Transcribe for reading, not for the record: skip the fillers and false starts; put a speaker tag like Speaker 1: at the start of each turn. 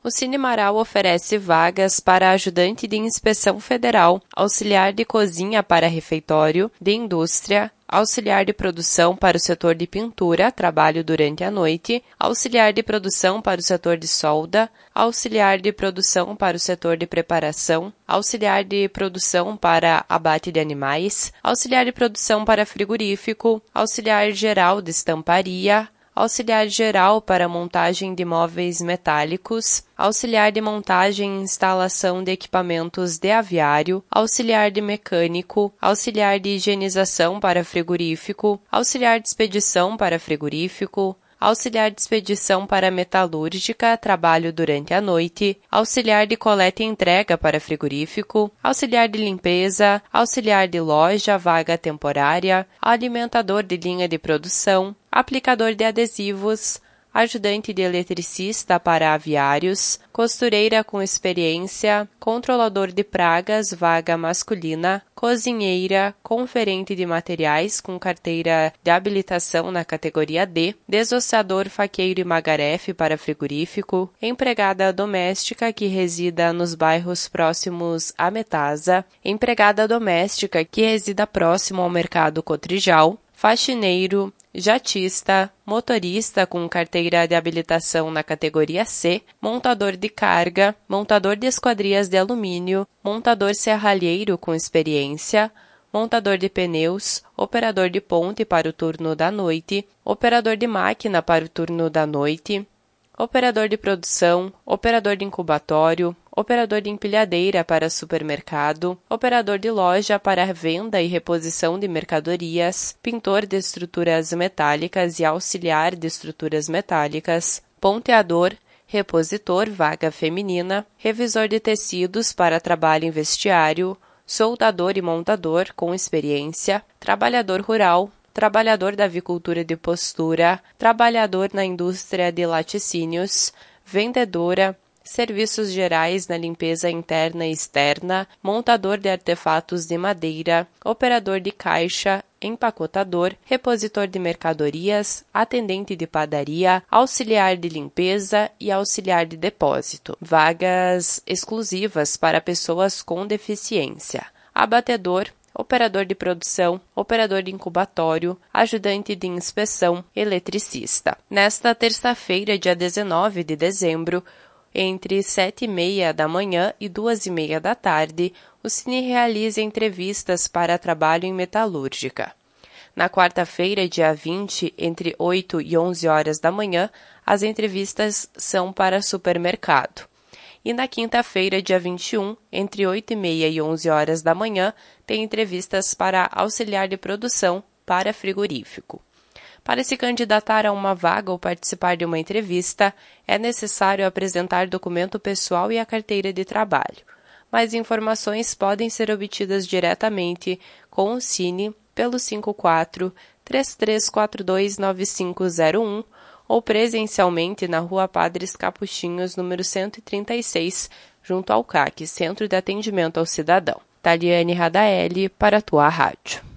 Speaker 1: O Cine Marau oferece vagas para ajudante de inspeção federal, auxiliar de cozinha para refeitório, de indústria, auxiliar de produção para o setor de pintura, trabalho durante a noite, auxiliar de produção para o setor de solda, auxiliar de produção para o setor de preparação, auxiliar de produção para abate de animais, auxiliar de produção para frigorífico, auxiliar geral de estamparia, auxiliar geral para montagem de móveis metálicos, auxiliar de montagem e instalação de equipamentos de aviário, auxiliar de mecânico, auxiliar de higienização para frigorífico, auxiliar de expedição para frigorífico, auxiliar de expedição para metalúrgica, trabalho durante a noite, auxiliar de coleta e entrega para frigorífico, auxiliar de limpeza, auxiliar de loja, vaga temporária, alimentador de linha de produção, aplicador de adesivos, ajudante de eletricista para aviários, costureira com experiência, controlador de pragas, vaga masculina, cozinheira, conferente de materiais com carteira de habilitação na categoria D, desossador, faqueiro e magarefe para frigorífico, empregada doméstica que resida nos bairros próximos à Metasa, empregada doméstica que resida próximo ao Mercado Cotrijal, faxineiro, jatista, motorista com carteira de habilitação na categoria C, montador de carga, montador de esquadrias de alumínio, montador serralheiro com experiência, montador de pneus, operador de ponte para o turno da noite, operador de máquina para o turno da noite, operador de produção, operador de incubatório, operador de empilhadeira para supermercado, operador de loja para venda e reposição de mercadorias, pintor de estruturas metálicas e auxiliar de estruturas metálicas, ponteador, repositor, vaga feminina, revisor de tecidos para trabalho em vestiário, soldador e montador com experiência, trabalhador rural, trabalhador da avicultura de postura, trabalhador na indústria de laticínios, vendedora, serviços gerais na limpeza interna e externa, montador de artefatos de madeira, operador de caixa, empacotador, repositor de mercadorias, atendente de padaria, auxiliar de limpeza e auxiliar de depósito. Vagas exclusivas para pessoas com deficiência. Abatedor, operador de produção, operador de incubatório, ajudante de inspeção, eletricista. Nesta terça-feira, dia 19 de dezembro, entre 7h30 da manhã e 2h30 da tarde, o Cine realiza entrevistas para trabalho em metalúrgica. Na quarta-feira, dia 20, entre 8 e 11 horas da manhã, as entrevistas são para supermercado. E na quinta-feira, dia 21, entre 8h30 e 11 horas da manhã, tem entrevistas para auxiliar de produção para frigorífico. Para se candidatar a uma vaga ou participar de uma entrevista, é necessário apresentar documento pessoal e a carteira de trabalho. Mais informações podem ser obtidas diretamente com o Cine pelo 54-3342-9501 ou presencialmente na Rua Padres Capuchinhos, número 136, junto ao CAC, Centro de Atendimento ao Cidadão. Taliane Radaeli, para a tua rádio.